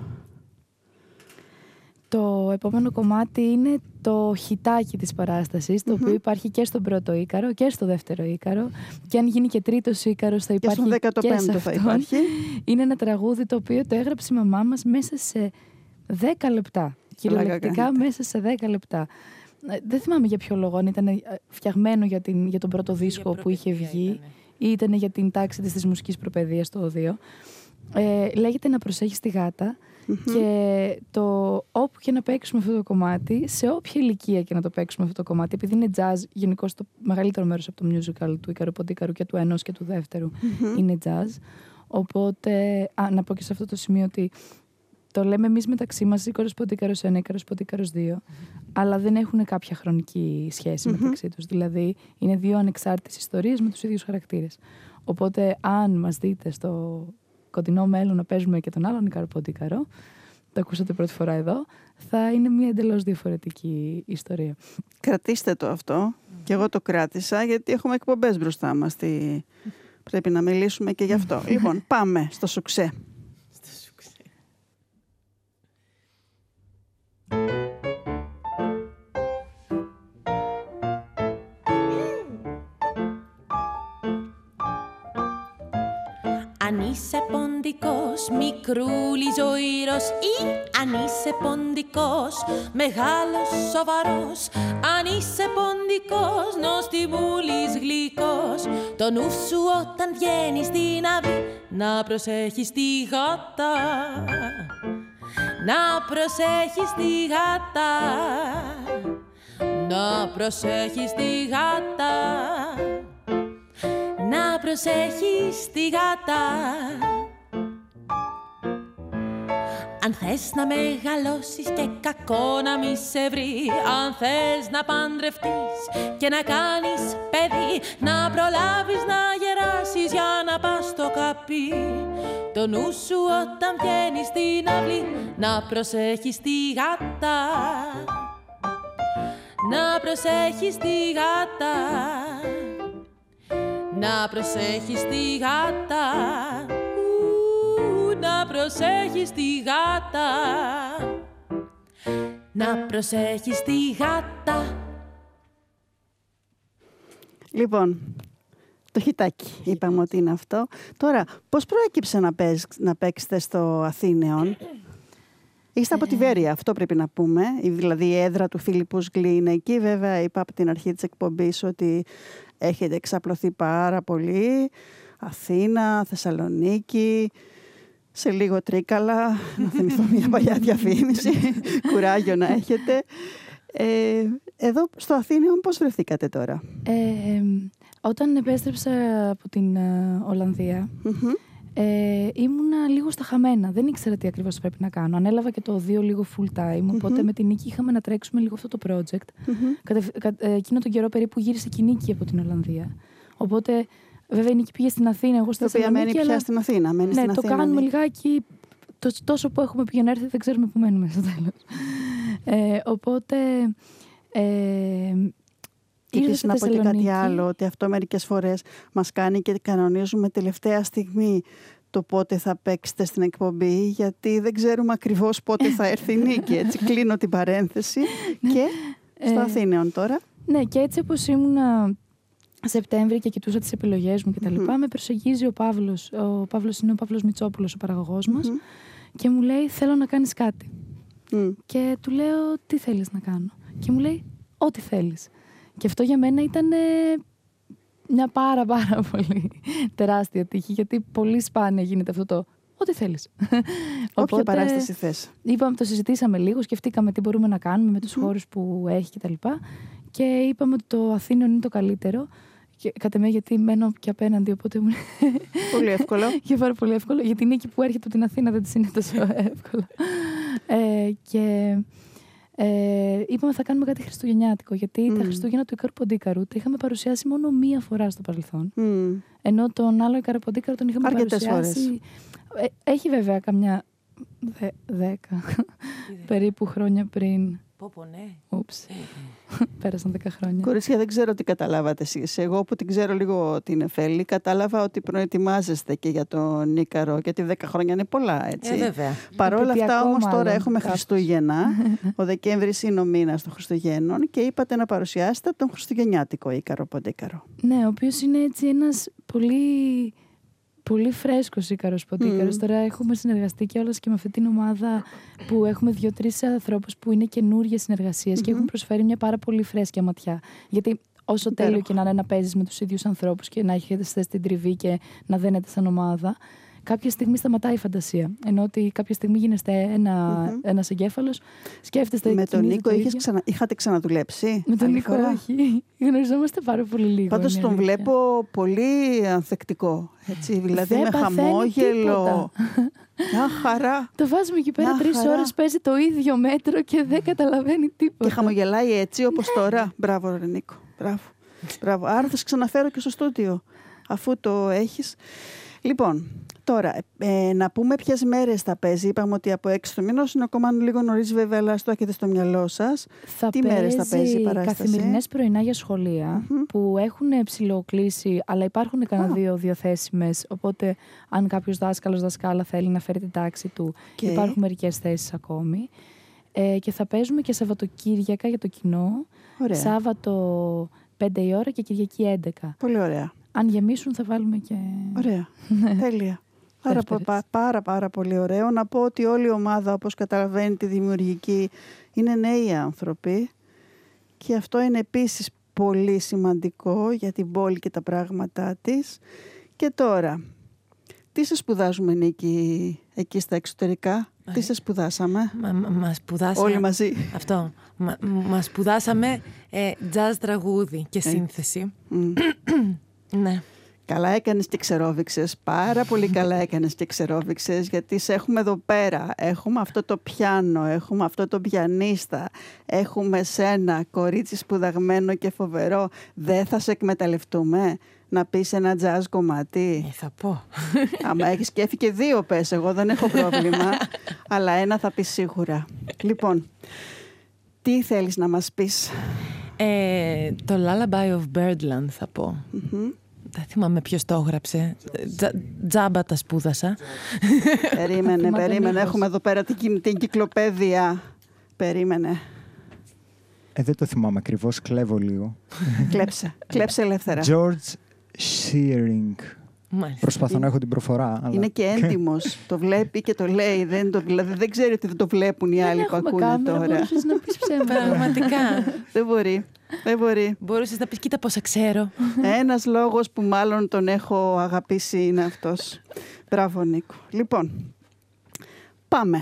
Το επόμενο κομμάτι είναι το χιτάκι της παράστασης, το οποίο υπάρχει και στον πρώτο Ίκαρο και στο δεύτερο Ίκαρο. Και αν γίνει και τρίτος Ίκαρος θα υπάρχει και σε αυτόν. Θα υπάρχει. Είναι ένα τραγούδι το οποίο το έγραψε η μαμά μας μέσα σε 10 λεπτά. Κυριολεκτικά μέσα σε 10 λεπτά. Δεν θυμάμαι για ποιο λόγο, αν ήταν φτιαγμένο για τον πρώτο δίσκο που είχε βγει ή ήταν για την τάξη της μουσικής προπαιδείας στο Οδείο. Λέγεται «Να προσέχεις τη γάτα». Και όπου και να παίξουμε αυτό το κομμάτι, σε όποια ηλικία και να το παίξουμε αυτό το κομμάτι, επειδή είναι jazz, γενικώς το μεγαλύτερο μέρος από το musical του Ίκαρου Ποντίκαρου και του ενός και του δεύτερου είναι jazz. Οπότε, να πω και σε αυτό το σημείο ότι το λέμε εμείς μεταξύ μας Ίκαρος Ποντίκαρος 1, Ίκαρος Ποντίκαρος 2, αλλά δεν έχουν κάποια χρονική σχέση μεταξύ τους. Δηλαδή, είναι δύο ανεξάρτητες ιστορίες με τους ίδιους χαρακτήρες. Οπότε, αν μας δείτε στο κοντινό μέλλον να παίζουμε και τον άλλον Ίκαρο Ποντίκαρο, το ακούσατε πρώτη φορά εδώ, θα είναι μια εντελώς διαφορετική ιστορία. Κρατήστε το αυτό. Και εγώ το κράτησα, γιατί έχουμε εκπομπές μπροστά μας. Πρέπει να μιλήσουμε και γι' αυτό. Λοιπόν, πάμε στο σουξέ. Αν είσαι ποντικός, μικρούλης ζωηρός, ή αν είσαι ποντικός, μεγάλος σοβαρός. Αν είσαι ποντικός, νοστιμούλης γλυκός, το νου σου όταν βγαίνεις στην αυλή, να προσέχεις τη γάτα, να προσέχεις τη γάτα, να προσέχεις τη γάτα, να προσέχεις τη γάτα. Αν θες να μεγαλώσεις και κακό να μη σε βρει, αν θες να παντρευτείς και να κάνεις παιδί, να προλάβεις να γεράσεις για να πας στο καπί, το νου σου όταν βγαίνεις στην αυλή, να προσέχεις τη γάτα, να προσέχεις τη γάτα, να προσέχεις τη γάτα, να προσέχεις τη γάτα, να προσέχεις τη γάτα. Λοιπόν, το χιτάκι είπαμε ότι είναι αυτό. Τώρα, πώς προέκυψε να παίξετε στο Αθήνεον? Είστε από τη Βέρεια, αυτό πρέπει να πούμε. Δηλαδή η έδρα του Φίλιππους Γκλή είναι εκεί. Βέβαια, είπα από την αρχή της εκπομπής ότι έχετε εξαπλωθεί πάρα πολύ. Αθήνα, Θεσσαλονίκη, σε λίγο Τρίκαλα, να θυμηθώ μια παλιά διαφήμιση. Κουράγιο να έχετε. Εδώ στο Αθήνεον πώς βρεθήκατε τώρα? Όταν επέστρεψα από την Ολλανδία, ήμουνα λίγο στα χαμένα. Δεν ήξερα τι ακριβώς πρέπει να κάνω. Ανέλαβα και το 2 λίγο full time, οπότε με την Νίκη είχαμε να τρέξουμε λίγο αυτό το project. Εκείνο τον καιρό περίπου γύρισε και η Νίκη από την Ολλανδία. Οπότε, βέβαια η Νίκη πήγε στην Αθήνα, εγώ στη Θεσσαλονίκη. Μένει πια στην Αθήνα. Ναι, στην το Αθήνα, κάνουμε λιγάκι. Τόσο που έχουμε πει να έρθει, δεν ξέρουμε που μένουμε στο τέλος. Οπότε. Και επίσης να πω και κάτι άλλο, ότι αυτό μερικές φορές μας κάνει και κανονίζουμε τελευταία στιγμή το πότε θα παίξετε στην εκπομπή, γιατί δεν ξέρουμε ακριβώς πότε θα έρθει η Νίκη. Έτσι κλείνω την παρένθεση. Και στο Αθήνεον τώρα. Ναι, και έτσι όπως ήμουνα Σεπτέμβρη και κοιτούσα τις επιλογές μου κτλ. Με προσεγγίζει ο Παύλος. Ο Παύλος είναι ο Παύλος Μητσόπουλος, ο παραγωγός μας, και μου λέει: θέλω να κάνεις κάτι. Και του λέω: τι θέλεις να κάνω? Και μου λέει: ό,τι θέλεις. Και αυτό για μένα ήταν μια πάρα πολύ τεράστια τύχη, γιατί πολύ σπάνια γίνεται αυτό το ό,τι θέλεις. Όποια παράσταση θες. Είπαμε, το συζητήσαμε λίγο, σκεφτήκαμε τι μπορούμε να κάνουμε με τους χώρους που έχει κτλ. Και είπαμε ότι το Αθήνεον είναι το καλύτερο. Και κατ' εμέ, γιατί μένω και απέναντι, οπότε μου πολύ εύκολο. Και πάρα πολύ εύκολο, γιατί η Νίκη που έρχεται από την Αθήνα δεν της είναι τόσο εύκολο. Και είπαμε θα κάνουμε κάτι χριστουγεννιάτικο, γιατί τα Χριστούγεννα του Ικάρου Ποντίκαρου τα είχαμε παρουσιάσει μόνο μία φορά στο παρελθόν. Ενώ τον άλλο Ικάρο Ποντίκαρο τον είχαμε παρουσιάσει φορές. Έχει βέβαια καμιά 10 περίπου χρόνια πριν. Ναι. Ούψ. Πέρασαν 10 χρόνια. Κορίτσια, δεν ξέρω τι καταλάβατε εσείς. Εγώ που την ξέρω λίγο την Εφέλη, κατάλαβα ότι προετοιμάζεστε και για τον Ίκαρο, γιατί 10 χρόνια είναι πολλά, έτσι. Βέβαια. Παρ' όλα αυτά όμως τώρα έχουμε Χριστούγεννα. Ο Δεκέμβρης είναι ο μήνας των Χριστουγέννων και είπατε να παρουσιάσετε τον χριστουγεννιάτικο Ίκαρο Ποντίκαρο. Ναι, ο οποίος είναι έτσι ένας πολύ φρέσκος Ίκαρος Ποντίκαρος. Τώρα έχουμε συνεργαστεί και όλες και με αυτή την ομάδα που έχουμε 2-3 ανθρώπους που είναι καινούργιες συνεργασίες και έχουν προσφέρει μια πάρα πολύ φρέσκια ματιά. Γιατί όσο τέλειο και να είναι να παίζεις με τους ίδιους ανθρώπους και να έχετε στην τριβή και να δένετε σαν ομάδα, κάποια στιγμή σταματάει η φαντασία. Ενώ ότι κάποια στιγμή γίνεστε ένας εγκέφαλος, σκέφτεστε. Με τον Νίκο είχατε ξαναδουλέψει? Με τον Νίκο όχι. Γνωριζόμαστε πάρα πολύ λίγο. Πάντως τον βλέπω πολύ ανθεκτικό. Έτσι, δηλαδή με χαμόγελο. Μια χαρά. Το βάζουμε εκεί πέρα 3 ώρες, παίζει το ίδιο μέτρο και δεν καταλαβαίνει τίποτα. Και χαμογελάει έτσι όπως τώρα. Μπράβο, ρε Νίκο. Μπράβο. Άρα θα σε ξαναφέρω και στο στούντιο, αφού το έχεις. Λοιπόν, τώρα, να πούμε ποιες μέρες θα παίζει. Είπαμε ότι από 6 του μήνος είναι ακόμα λίγο νωρίς, βέβαια, αλλά το έχετε στο μυαλό σας. Τι μέρες θα παίζει η παράσταση? Καθημερινές πρωινά για σχολεία που έχουν ψιλοκλείσει, αλλά υπάρχουν κανένα 2 διαθέσιμες. Οπότε, αν κάποιος δάσκαλα θέλει να φέρει την τάξη του, υπάρχουν μερικές θέσεις ακόμη. Και θα παίζουμε και Σαββατοκύριακα για το κοινό. Ωραία. Σάββατο 5 η ώρα και Κυριακή 11. Πολύ ωραία. Αν γεμίσουν θα βάλουμε και... Ωραία. Τέλεια. Πάρα πολύ ωραίο. Να πω ότι όλη η ομάδα, όπως καταλαβαίνετε, δημιουργική, είναι νέοι άνθρωποι και αυτό είναι επίσης πολύ σημαντικό για την πόλη και τα πράγματά της. Και τώρα, τι σε σπουδάζουμε, Νίκη, εκεί στα εξωτερικά? Τι σε σπουδάσαμε? Μας σπουδάσαμε όλοι μαζί. Αυτό. Μας σπουδάσαμε jazz τραγούδι και σύνθεση. Ναι. Καλά έκανες και ξερόβηξες, πάρα πολύ καλά έκανες και ξερόβηξες, γιατί σε έχουμε εδώ πέρα, έχουμε αυτό το πιάνο, έχουμε αυτό το πιανίστα, έχουμε σένα, κορίτσι σπουδαγμένο και φοβερό. Δεν θα σε εκμεταλλευτούμε να πεις ένα jazz κομμάτι? Θα πω. Άμα έχεις κέφι και 2 πες, εγώ δεν έχω πρόβλημα, αλλά ένα θα πεις σίγουρα. Λοιπόν, τι θέλεις να μας πεις? Το Lullaby of Birdland θα πω. Δεν θυμάμαι ποιος το έγραψε. Τζάμπα τα σπούδασα. Περίμενε. Έχουμε εδώ πέρα την κυκλοπαίδεια. Περίμενε. Δεν το θυμάμαι ακριβώς. Κλέβω λίγο. Κλέψε ελεύθερα. George Shearing. Μάλιστα. Προσπαθώ να έχω την προφορά. Αλλά... Είναι και έντιμος. Το βλέπει και το λέει. Δηλαδή δεν ξέρει ότι δεν το βλέπουν οι άλλοι που ακούνε τώρα. Μπορούσες να πεις ψέματα. Πραγματικά. Δεν μπορεί. Μπορούσες να πεις, κοίτα πόσα ξέρω. Ένας λόγος που μάλλον τον έχω αγαπήσει είναι αυτός. Μπράβο, Νίκο. Λοιπόν, πάμε.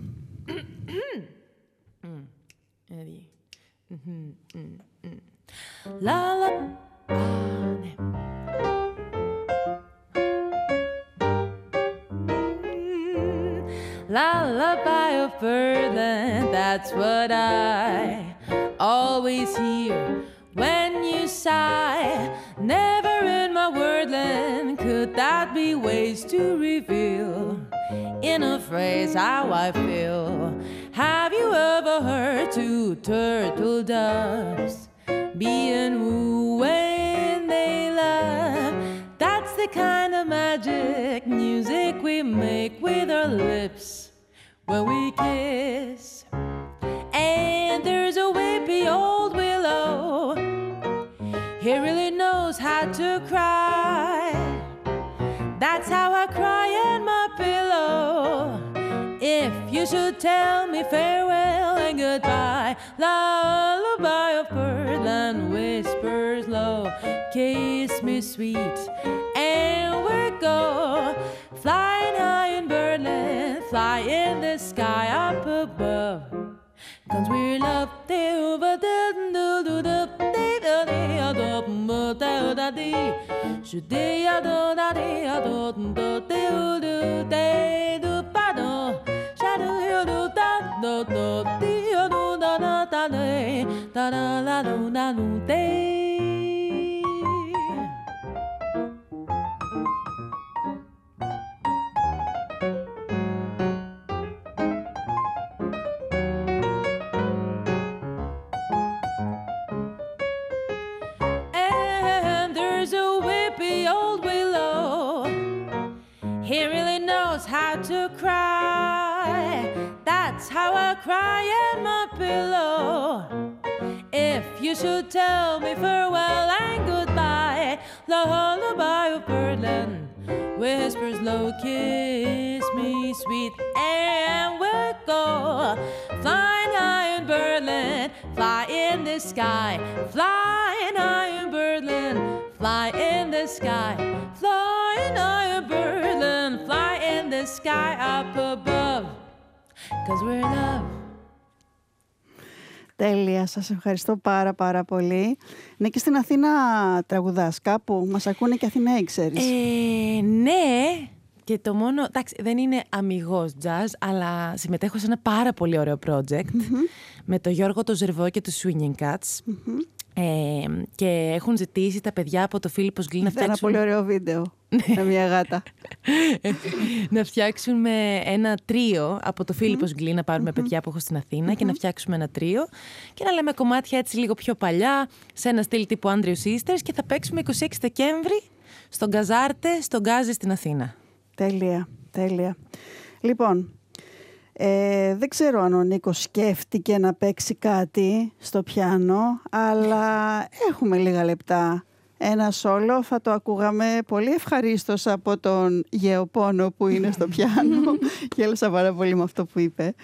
Lullaby of Birdland, that's what I always hear when you sigh. Never in my wordland could that be ways to reveal in a phrase how I feel. Have you ever heard 2 turtle doves being wooed when they love? That's the kind of magic music we make with our lips when we kiss. And there's a weepy old willow, he really knows how to cry. That's how I cry in my pillow. If you should tell me farewell and goodbye, lullaby of birdland whispers low, kiss me sweet, and we'll go flying high in birdland, fly in the sky up above. 'Cause we're love over the how to cry. That's how I cry in my pillow. If you should tell me farewell and goodbye, the lullaby of birdland whispers low, kiss me sweet, and we'll go flying high in birdland, fly in the sky, flying high in birdland, fly in the sky, flying high in birdland, fly in the sky up above, 'cause we're in love. Τέλεια, σας ευχαριστώ πάρα πολύ. Ναι, και στην Αθήνα τραγουδάς κάπου, μας ακούνε και Αθηναίοι, ξέρεις. Ναι, και το μόνο, εντάξει, δεν είναι αμιγώς jazz, αλλά συμμετέχω σε ένα πάρα πολύ ωραίο project με τον Γιώργο το Ζερβό και τους Swinging Cats. Και έχουν ζητήσει τα παιδιά από το Φίλιππος Γκλή να φτιάξουν... Ένα πολύ ωραίο βίντεο με μια γάτα. Να φτιάξουμε ένα τρίο από το Φίλιππος Γκλή, να πάρουμε παιδιά που έχω στην Αθήνα και να φτιάξουμε ένα τρίο και να λέμε κομμάτια έτσι λίγο πιο παλιά, σε ένα στυλ τύπου Andrew Sisters, και θα παίξουμε 26 Δεκέμβρη στον Καζάρτε, στον Γκάζι στην Αθήνα. Τέλεια. Λοιπόν, δεν ξέρω αν ο Νίκος σκέφτηκε να παίξει κάτι στο πιάνο, αλλά έχουμε λίγα λεπτά. ένα σόλο θα το ακούγαμε πολύ ευχαρίστως από τον Γεωπόνο που είναι στο πιάνο. Γέλασα πάρα πολύ με αυτό που είπε.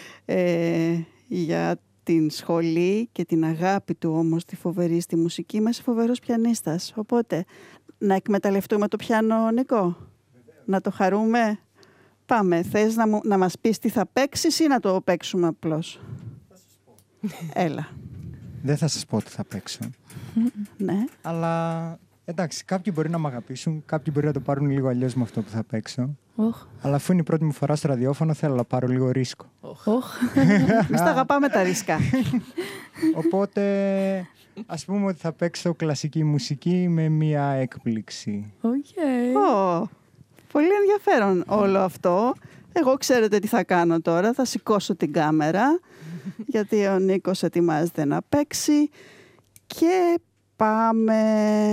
Για την σχολή και την αγάπη του όμως τη φοβερή στη μουσική. Είμαι φοβερός πιανίστας. Οπότε να εκμεταλλευτούμε το πιάνο, Νίκο. Να το χαρούμε. Πάμε. Θες να μας πεις τι θα παίξεις ή να το παίξουμε απλώς? Θα σας πω. Έλα. Δεν θα σας πω τι θα παίξω. Ναι. Αλλά εντάξει, κάποιοι μπορεί να μ' αγαπήσουν, κάποιοι μπορεί να το πάρουν λίγο αλλιώς με αυτό που θα παίξω. Αλλά αφού είναι η πρώτη μου φορά στο ραδιόφωνο, θέλω να πάρω λίγο ρίσκο. Εμείς τα αγαπάμε τα ρίσκα. Οπότε ας πούμε ότι θα παίξω κλασική μουσική με μία έκπληξη. Πολύ ενδιαφέρον όλο αυτό. Εγώ ξέρετε τι θα κάνω τώρα. Θα σηκώσω την κάμερα, γιατί ο Νίκος ετοιμάζεται να παίξει. Και πάμε...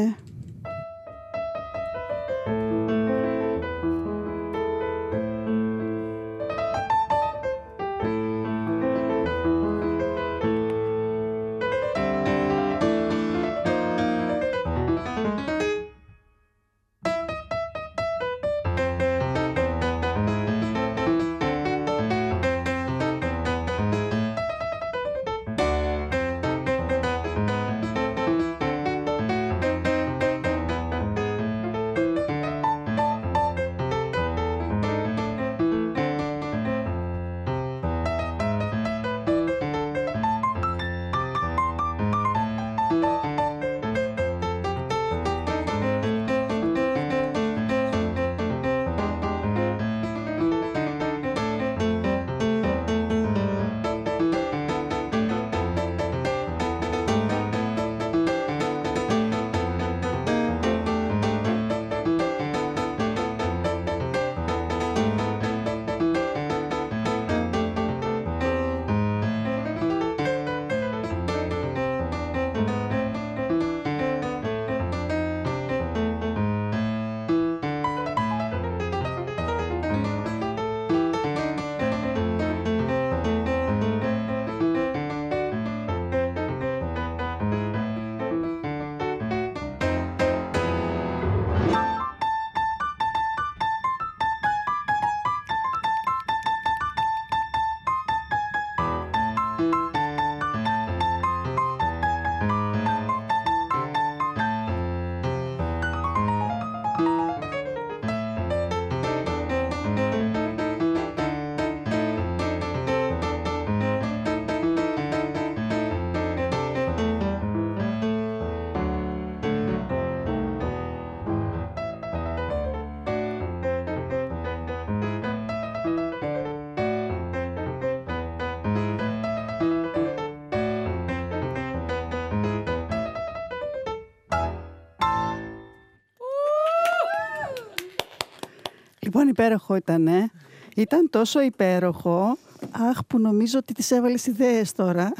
Λοιπόν, υπέροχο ήτανε. Ήταν τόσο υπέροχο, που νομίζω ότι τις έβαλες ιδέες τώρα.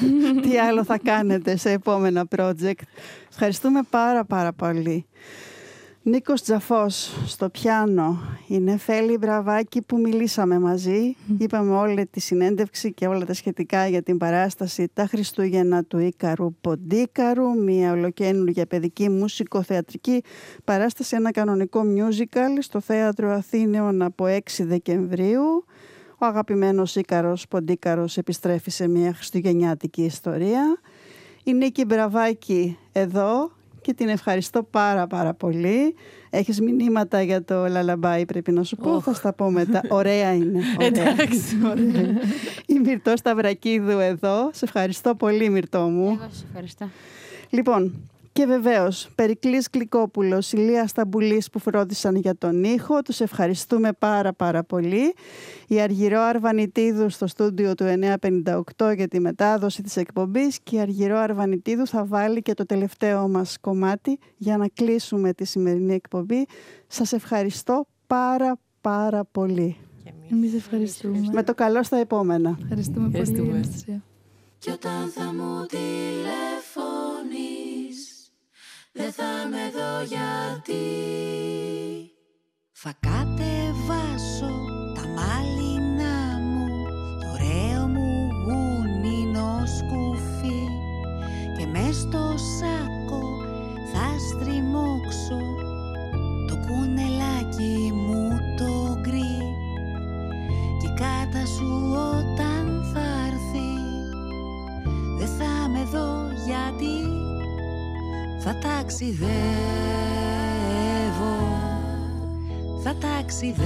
Τι άλλο θα κάνετε σε επόμενα project. Ευχαριστούμε πάρα πολύ. Νίκος Τζαφός στο πιάνο. Η Νεφέλη Μπραβάκη που μιλήσαμε μαζί. Είπαμε όλη τη συνέντευξη και όλα τα σχετικά για την παράσταση «Τα Χριστούγεννα του Ίκαρου Ποντίκαρου». Μια ολοκαίνουργια παιδική μουσικοθεατρική παράσταση, ένα κανονικό musical στο Θέατρο Αθήνεων από 6 Δεκεμβρίου. Ο αγαπημένος Ίκαρος Ποντίκαρος επιστρέφει σε μια χριστουγεννιάτικη ιστορία. Η Νίκη Μπραβάκη εδώ και την ευχαριστώ πάρα πολύ. Έχεις μηνύματα για το λαλαμπάι, πρέπει να σου πω, θα στα πω μετά. Ωραία είναι. Εντάξει. Η Μυρτώ Σταυρακίδου εδώ. Σε ευχαριστώ πολύ, Μυρτώ μου. Εγώ σε ευχαριστώ. Λοιπόν, και βεβαίως Περικλής Γλυκόπουλος, Ηλία Σταμπουλής που φρόντισαν για τον ήχο. Τους ευχαριστούμε πάρα πολύ. Η Αργυρό Αρβανιτίδου στο στούντιο του 958 για τη μετάδοση της εκπομπής. Και η Αργυρό Αρβανιτίδου θα βάλει και το τελευταίο μας κομμάτι για να κλείσουμε τη σημερινή εκπομπή. Σας ευχαριστώ πάρα πολύ. Εμείς ευχαριστούμε. Με το καλό στα επόμενα. Ευχαριστούμε πολύ, Αναστασία. Κι όταν θα μου τηλεφωνείς, δεν θα με δω γιατί θα κατεβάσω τα μάλινα μου, το ωραίο μου γουνινό σκουφί και μες στο σάκο θα στριμωχτώ θα ταξιδεύω, θα ταξιδεύω.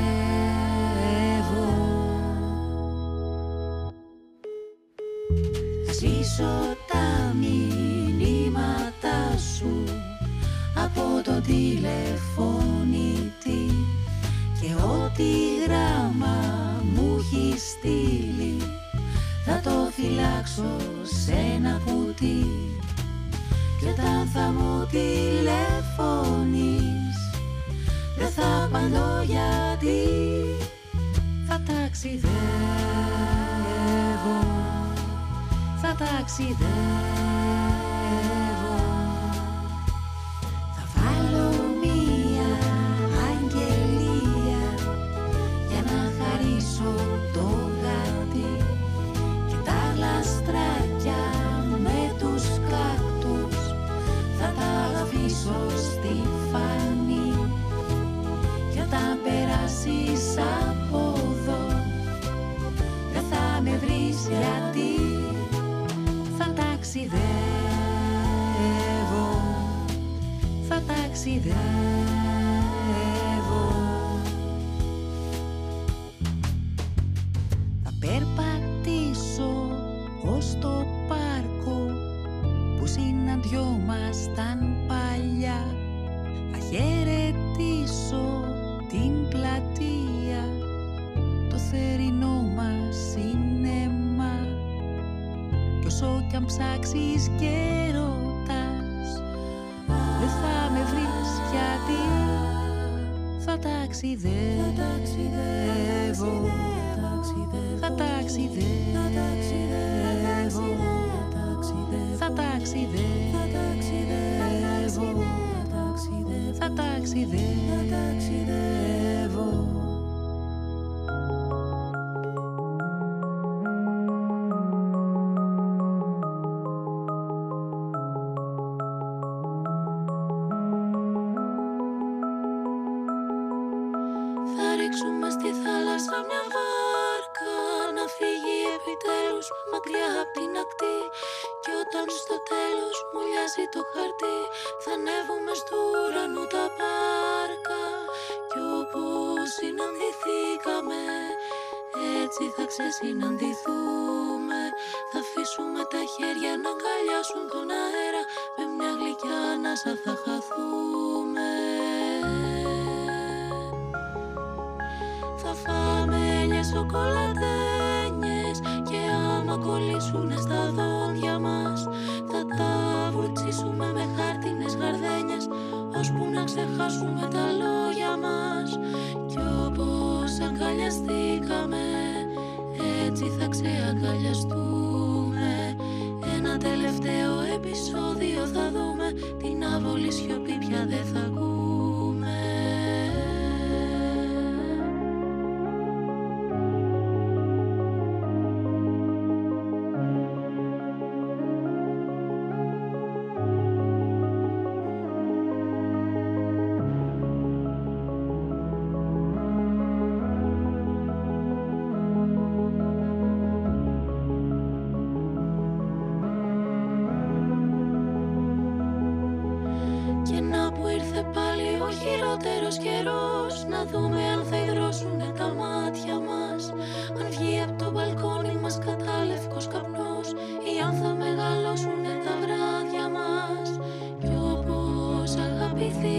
Θα ζήσω τα μηνύματά σου από το τηλεφώνητη και ό,τι γράμμα μου έχει στείλει θα το φυλάξω σε ένα κουτί. Και όταν θα μου τηλεφωνείς δεν θα απαντώ γιατί θα ταξιδεύω, θα ταξιδεύω. Θα βάλω μία αγγελία για να χαρίσω το γάτι και τα λαστράκια με τους κάκτους θα τα αφήσω στη φανή. Και όταν περάσεις από εδώ δεν θα με βρεις γιατί θα ταξιδεύω, θα ταξιδεύω. Θα περπατήσω ως το πάρκο που συναντιόμασταν παλιά. Θα χαιρετήσω την πλατεία, το θερινό μας σινεμά. Κι όσο κι αν ψάξεις και ρωτάς δεν θα με βρεις γιατί θα ταξιδεύω, θα ταξιδεύω, θα ταξιδεύω, θα ταξιδεύω. Θα ρίξουμε στη θάλασσα μια βάρκα να φύγει επιτέλους μακριά απ' την ακτή. Και όταν στο τέλος μουλιάζει το χαρτί θα ανέβουμε στο ουρανό τα πάρκα. Κι όπως συναντηθήκαμε έτσι θα ξεσυναντηθούμε. Θα αφήσουμε τα χέρια να αγκαλιάσουν τον αέρα, με μια γλυκιά ανάσα θα χαθούμε. Θα φάμε ελιές σοκολατένιες και άμα κολλήσουνε στα δόντια μας θα τα βουρτσίσουμε με χάρτινες γαρδένιες ώσπου να ξεχάσουμε τα λόγια μας. Κι όπως αγκαλιαστήκαμε έτσι θα ξεαγκαλιαστούμε. Ένα τελευταίο επεισόδιο θα δούμε, την άβολη σιωπή πια δεν θα ακούμε. Χειρότερος καιρός, να δούμε αν θα υδρώσουνε τα μάτια μας, αν βγει από το μπαλκόνι μας κατάλευκος καπνός ή αν θα μεγαλώσουνε τα βράδια μας. Κι όπως αγαπηθεί